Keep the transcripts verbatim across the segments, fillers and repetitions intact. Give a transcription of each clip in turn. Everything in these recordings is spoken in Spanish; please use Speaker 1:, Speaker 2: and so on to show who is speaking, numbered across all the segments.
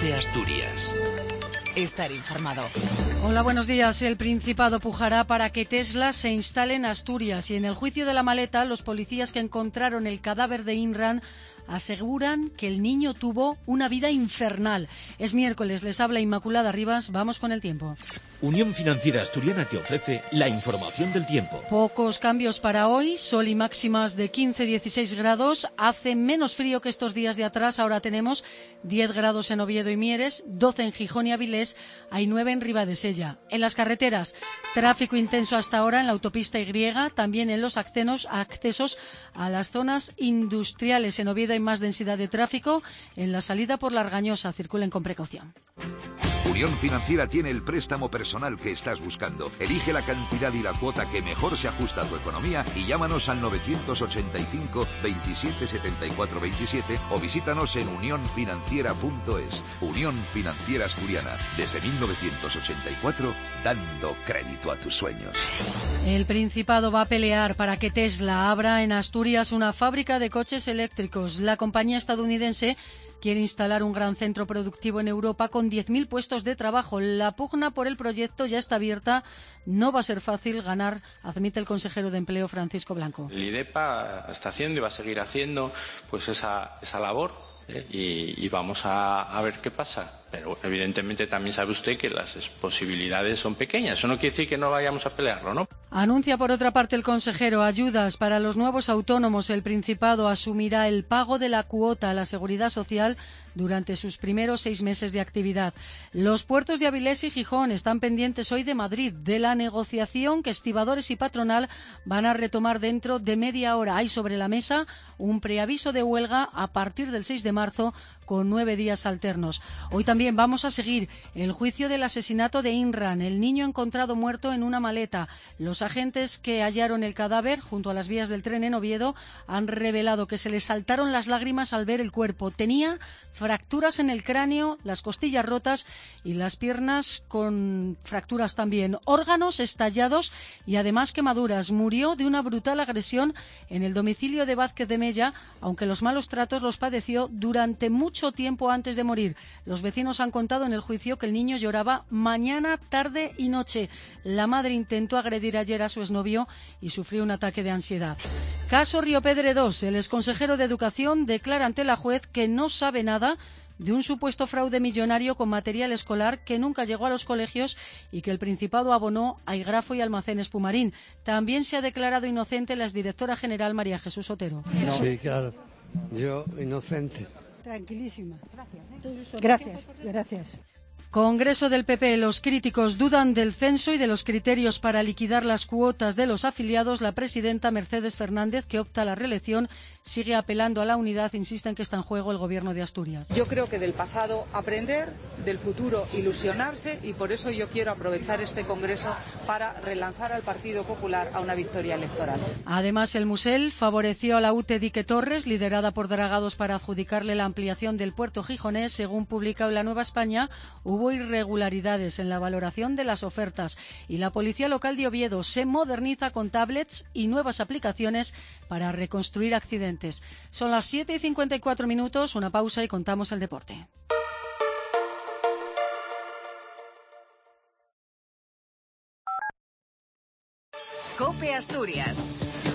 Speaker 1: COPE Asturias.
Speaker 2: Estar informado.
Speaker 3: Hola, buenos días. El Principado pujará para que Tesla se instale en Asturias y en el juicio de la maleta los policías que encontraron el cadáver de Imran aseguran que el niño tuvo una vida infernal. Es miércoles, les habla Inmaculada Rivas. Vamos con el tiempo.
Speaker 4: Unión Financiera Asturiana te ofrece la información del tiempo.
Speaker 3: Pocos cambios para hoy, sol y máximas de quince a dieciséis grados. Hace menos frío que estos días de atrás. Ahora tenemos diez grados en Oviedo y Mieres, doce en Gijón y Avilés, hay nueve en Ribadesella. En las carreteras, tráfico intenso hasta ahora en la autopista Y, también en los accesos, accesos a las zonas industriales. En Oviedo hay más densidad de tráfico. En la salida por la Argañosa, circulen con precaución.
Speaker 5: Unión Financiera tiene el préstamo personal que estás buscando. Elige la cantidad y la cuota que mejor se ajusta a tu economía y llámanos al novecientos ochenta y cinco, veintisiete setenta y cuatro veintisiete o visítanos en unión financiera punto es. Unión Financiera Asturiana, desde mil novecientos ochenta y cuatro, dando crédito a tus sueños.
Speaker 3: El Principado va a pelear para que Tesla abra en Asturias una fábrica de coches eléctricos. La compañía estadounidense quiere instalar un gran centro productivo en Europa con diez mil puestos de trabajo. La pugna por el proyecto ya está abierta. No va a ser fácil ganar, admite el consejero de Empleo, Francisco Blanco.
Speaker 6: El IDEPA está haciendo y va a seguir haciendo pues esa, esa labor ¿eh? y, y vamos a, a ver qué pasa. Pero evidentemente también sabe usted que las posibilidades son pequeñas. Eso no quiere decir que no vayamos a pelearlo, ¿no?
Speaker 3: Anuncia por otra parte el consejero ayudas para los nuevos autónomos. El Principado asumirá el pago de la cuota a la Seguridad Social durante sus primeros seis meses de actividad. Los puertos de Avilés y Gijón están pendientes hoy de Madrid, de la negociación que estibadores y patronal van a retomar dentro de media hora. Hay sobre la mesa un preaviso de huelga a partir del seis de marzo con nueve días alternos. Hoy también vamos a seguir el juicio del asesinato de Imran, el niño encontrado muerto en una maleta. Los agentes que hallaron el cadáver junto a las vías del tren en Oviedo han revelado que se le saltaron las lágrimas al ver el cuerpo. Tenía fracturas en el cráneo, las costillas rotas y las piernas con fracturas también, órganos estallados y además quemaduras. Murió de una brutal agresión en el domicilio de Vázquez de Mella, aunque los malos tratos los padeció durante mucho tiempo antes de morir. Los vecinos han contado en el juicio que el niño lloraba mañana, tarde y noche. La madre intentó agredir ayer a su exnovio y sufrió un ataque de ansiedad. Caso Río Pedre dos. El exconsejero de Educación declara ante la juez que no sabe nada de un supuesto fraude millonario con material escolar que nunca llegó a los colegios y que el Principado abonó a Igrafo y Almacenes Pumarín. También se ha declarado inocente la exdirectora general María Jesús Otero.
Speaker 7: No. Sí, claro. Yo inocente.
Speaker 3: Tranquilísima.
Speaker 8: Gracias. Gracias, gracias.
Speaker 3: Congreso del P P. Los críticos dudan del censo y de los criterios para liquidar las cuotas de los afiliados. La presidenta Mercedes Fernández, que opta a la reelección, sigue apelando a la unidad. Insiste en que está en juego el gobierno de Asturias.
Speaker 9: Yo creo que del pasado aprender, del futuro ilusionarse, y por eso yo quiero aprovechar este congreso para relanzar al Partido Popular a una victoria electoral.
Speaker 3: Además, el Musel favoreció a la U T E Dique Torres, liderada por Dragados, para adjudicarle la ampliación del puerto gijonés. Según publica La Nueva España, hubo irregularidades en la valoración de las ofertas y la Policía Local de Oviedo se moderniza con tablets y nuevas aplicaciones para reconstruir accidentes. Son las siete y cincuenta y cuatro minutos, una pausa y contamos el deporte.
Speaker 2: COPE Asturias.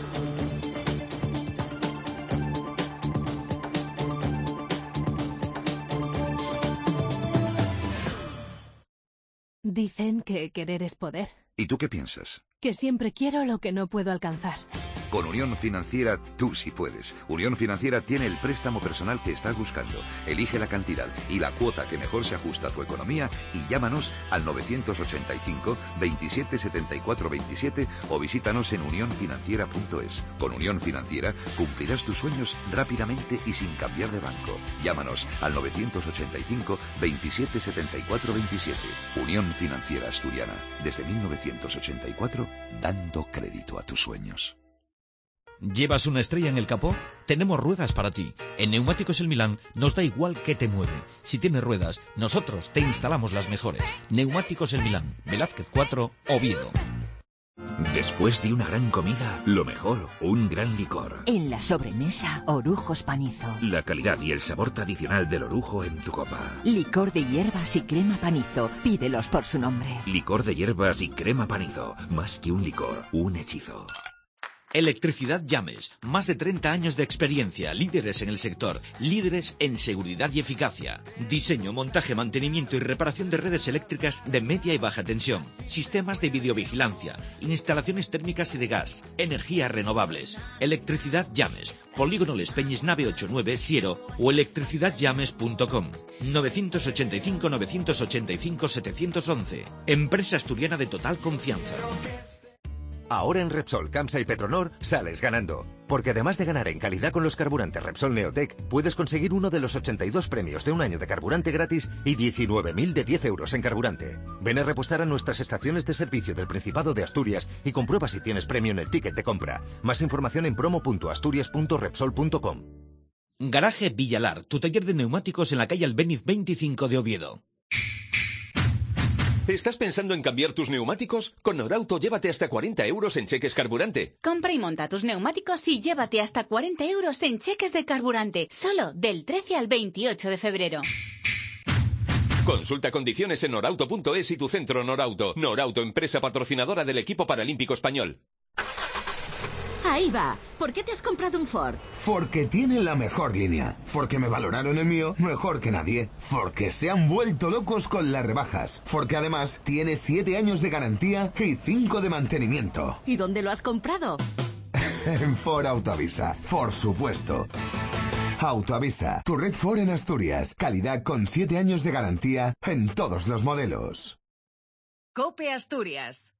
Speaker 10: Dicen que querer es poder.
Speaker 5: ¿Y tú qué piensas?
Speaker 10: Que siempre quiero lo que no puedo alcanzar.
Speaker 5: Con Unión Financiera tú sí puedes. Unión Financiera tiene el préstamo personal que estás buscando. Elige la cantidad y la cuota que mejor se ajusta a tu economía y llámanos al novecientos ochenta y cinco, veintisiete setenta y cuatro veintisiete o visítanos en unión financiera punto es. Con Unión Financiera cumplirás tus sueños rápidamente y sin cambiar de banco. Llámanos al novecientos ochenta y cinco, veintisiete setenta y cuatro veintisiete. Unión Financiera Asturiana. Desde mil novecientos ochenta y cuatro, dando crédito a tus sueños.
Speaker 4: ¿Llevas una estrella en el capó? Tenemos ruedas para ti. En Neumáticos El Milán nos da igual qué te mueve. Si tienes ruedas, nosotros te instalamos las mejores. Neumáticos El Milán, Velázquez cuatro, Oviedo.
Speaker 1: Después de una gran comida, lo mejor, un gran licor.
Speaker 11: En la sobremesa, Orujos Panizo.
Speaker 1: La calidad y el sabor tradicional del orujo en tu copa.
Speaker 11: Licor de hierbas y crema Panizo. Pídelos por su nombre.
Speaker 1: Licor de hierbas y crema Panizo. Más que un licor, un hechizo.
Speaker 4: Electricidad Llames, más de treinta años de experiencia, líderes en el sector, líderes en seguridad y eficacia. Diseño, montaje, mantenimiento y reparación de redes eléctricas de media y baja tensión, sistemas de videovigilancia, instalaciones térmicas y de gas, energías renovables. Electricidad Llames, Polígono Les Peñes, nave ochenta y nueve, Siero o electricidad llames punto com. nueve ocho cinco, nueve ocho cinco, siete uno uno. Empresa asturiana de total confianza.
Speaker 12: Ahora en Repsol, Camsa y Petronor sales ganando. Porque además de ganar en calidad con los carburantes Repsol Neotec, puedes conseguir uno de los ochenta y dos premios de un año de carburante gratis y diecinueve mil de diez euros en carburante. Ven a repostar a nuestras estaciones de servicio del Principado de Asturias y comprueba si tienes premio en el ticket de compra. Más información en promo punto asturias punto repsol punto com.
Speaker 4: Garaje Villalar, tu taller de neumáticos en la calle Albéniz veinticinco de Oviedo.
Speaker 13: ¿Estás pensando en cambiar tus neumáticos? Con Norauto llévate hasta cuarenta euros en cheques carburante.
Speaker 14: Compra y monta tus neumáticos y llévate hasta cuarenta euros en cheques de carburante. Solo del trece al veintiocho de febrero.
Speaker 13: Consulta condiciones en norauto punto es y tu centro Norauto. Norauto, empresa patrocinadora del equipo paralímpico español.
Speaker 15: Ahí va. ¿Por qué te has comprado un Ford?
Speaker 16: Porque tiene la mejor línea. Porque me valoraron el mío mejor que nadie. Porque se han vuelto locos con las rebajas. Porque además tiene siete años de garantía y cinco de mantenimiento.
Speaker 15: ¿Y dónde lo has comprado?
Speaker 16: En Ford Autoavisa, por supuesto. Autoavisa, tu red Ford en Asturias. Calidad con siete años de garantía en todos los modelos.
Speaker 2: COPE Asturias.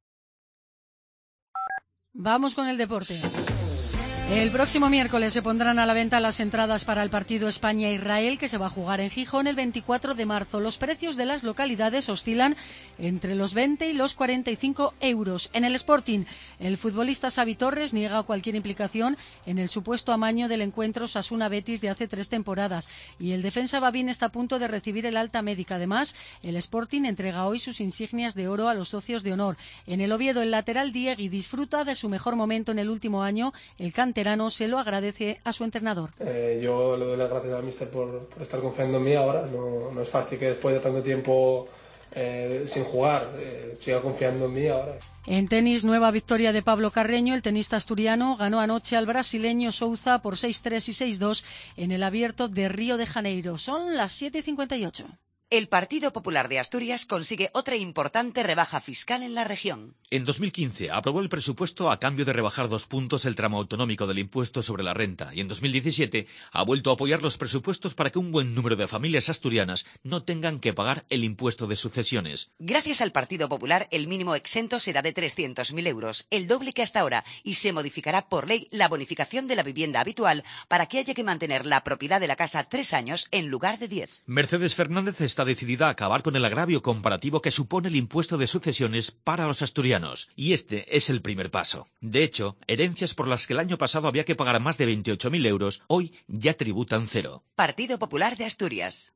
Speaker 3: Vamos con el deporte. El próximo miércoles se pondrán a la venta las entradas para el partido España-Israel, que se va a jugar en Gijón el veinticuatro de marzo. Los precios de las localidades oscilan entre los veinte y los cuarenta y cinco euros. En el Sporting, el futbolista Xavi Torres niega cualquier implicación en el supuesto amaño del encuentro Osasuna-Betis de hace tres temporadas. Y el defensa Babín está a punto de recibir el alta médica. Además, el Sporting entrega hoy sus insignias de oro a los socios de honor. En el Oviedo, el lateral Diegui disfruta de su mejor momento en el último año. El cante se lo agradece a su entrenador.
Speaker 17: Eh, yo le doy las gracias al míster por, por estar confiando en mí ahora. No, no es fácil que después de tanto tiempo eh, sin jugar eh, siga confiando en mí ahora.
Speaker 3: En tenis, nueva victoria de Pablo Carreño. El tenista asturiano ganó anoche al brasileño Souza por seis tres y seis dos en el Abierto de Río de Janeiro. Son las siete y cincuenta y ocho.
Speaker 18: El Partido Popular de Asturias consigue otra importante rebaja fiscal en la región.
Speaker 4: En dos mil quince aprobó el presupuesto a cambio de rebajar dos puntos el tramo autonómico del impuesto sobre la renta y en dos mil diecisiete ha vuelto a apoyar los presupuestos para que un buen número de familias asturianas no tengan que pagar el impuesto de sucesiones.
Speaker 18: Gracias al Partido Popular, el mínimo exento será de trescientos mil euros, el doble que hasta ahora, y se modificará por ley la bonificación de la vivienda habitual para que haya que mantener la propiedad de la casa tres años en lugar de diez.
Speaker 4: Mercedes Fernández está decidida a acabar con el agravio comparativo que supone el impuesto de sucesiones para los asturianos, y este es el primer paso. De hecho, herencias por las que el año pasado había que pagar más de veintiocho mil euros, hoy ya tributan cero.
Speaker 18: Partido Popular de Asturias.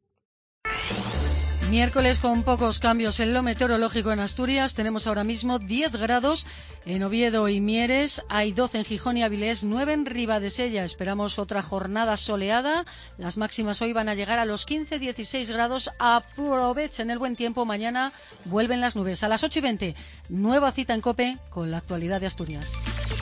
Speaker 3: Miércoles con pocos cambios en lo meteorológico en Asturias. Tenemos ahora mismo diez grados en Oviedo y Mieres, hay doce en Gijón y Avilés, nueve en Ribadesella. Esperamos otra jornada soleada. Las máximas hoy van a llegar a los quince a dieciséis grados. Aprovechen el buen tiempo. Mañana vuelven las nubes. A las ocho y veinte, nueva cita en COPE con la actualidad de Asturias.